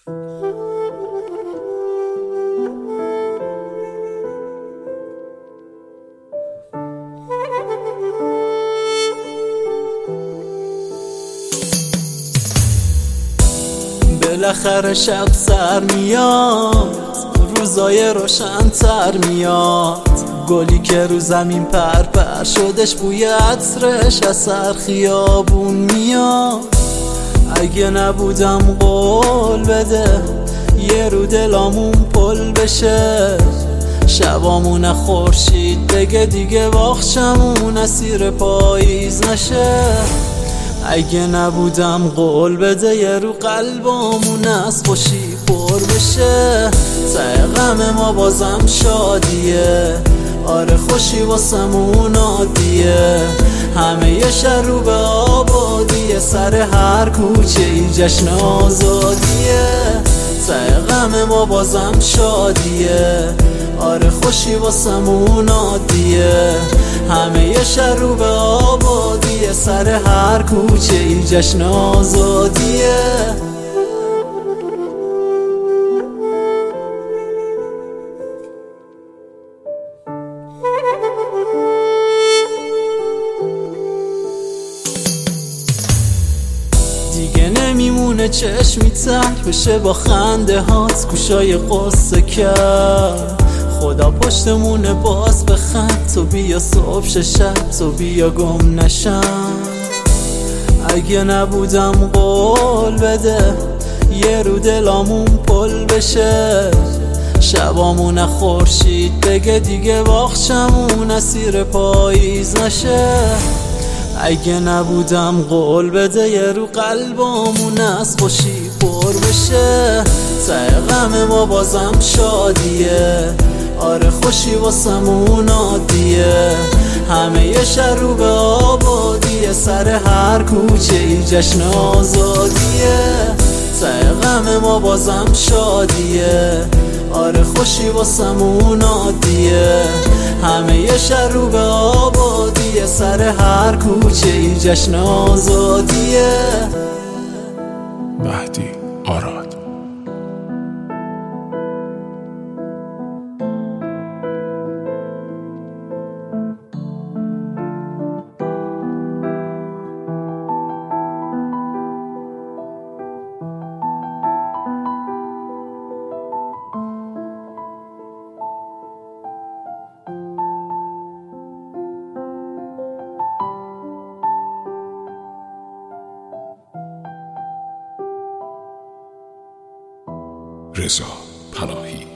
بالاخره شب سر میاد، روزای روشن‌تر میاد، گلی که رو زمین پر شدش بوی عطرش از سر خیابون میاد. اگه نبودم قول بده یه رو دلامون پل بشه، شبامون خورشید بگه دیگه باخچمون اسیر پاییز نشه. اگه نبودم قول بده یه رو قلبامون از خوشی پر بشه، ته غم ما بازم شادیه، آره خوشی واسمون عادیه، همه یه شهر رو به آبادیه، سر هر کوچه ای جشن آزادیه، ته غم ما بازم شادیه، آره خوشی واسمون عادیه، همه یه شهر رو به آبادیه، سر هر کوچه ای جشن آزادیه. دیگه نمیمونه چشمی تر بشه با خنده هات گوشای قصه کرد، خدا پشتمونه باز بخند، تو بیا صبح شب تو بیا گم نشم. اگه نبودم قول بده یه رو دلامون پل بشه، شبامون خورشید بگه دیگه باخچمون اسیر پاییز نشه. اگه نبودم قول بده یه رو قلبامون از خوشی پر بشه، ته غم ما بازم شادیه، آره خوشی واسمون عادیه، همه یه شهر رو به آبادیه، سر هر کوچه ای جشن آزادیه، ته غم ما بازم شادیه، آره خوشی واسمون عادیه، همه یه شهر رو به آبادیه، سر هر کوچه ای جشن آزادیه. مهدی آراد. رضا پناهی.